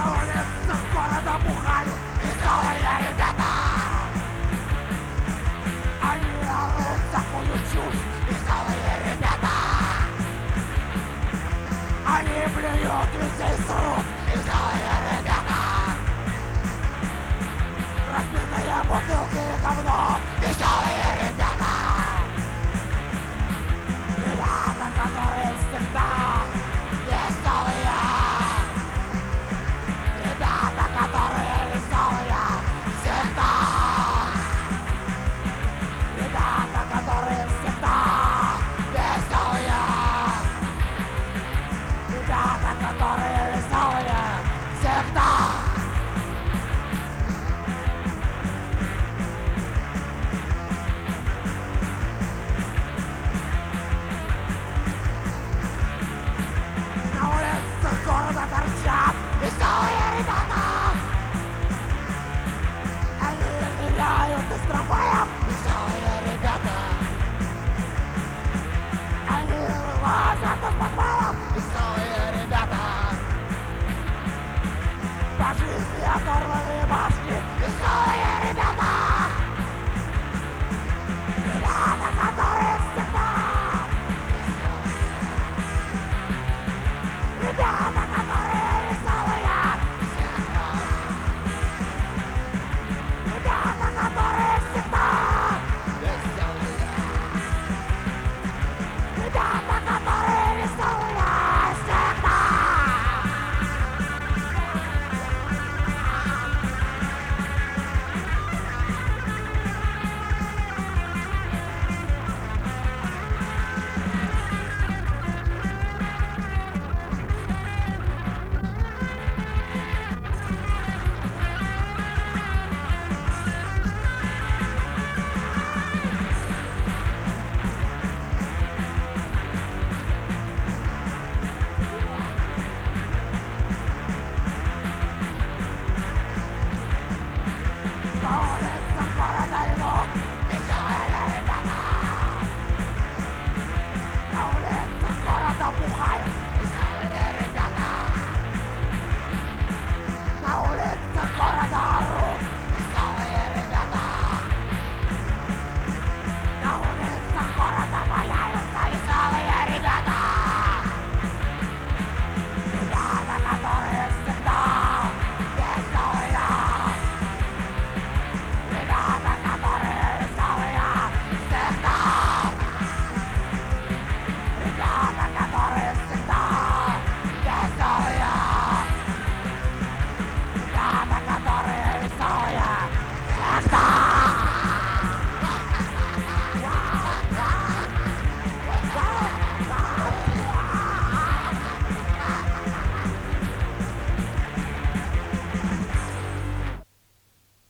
улицах города бухали веселые ребята. Они орут такую чушь, веселые ребята. Они плюют, везде срут, веселые ребята. Разбитые бутылки и говно, веселые ребята. Ребята, которые всегда веселые. Ребята, которые веселые всегда. Ребята, которые всегда веселые. Ребята, которые веселые всегда. На улицах города торчат веселые ребята. Они стреляют из трамваев, веселые ребята. Они лазят из подвалов, веселые ребята. По жизни оторванные башни, веселые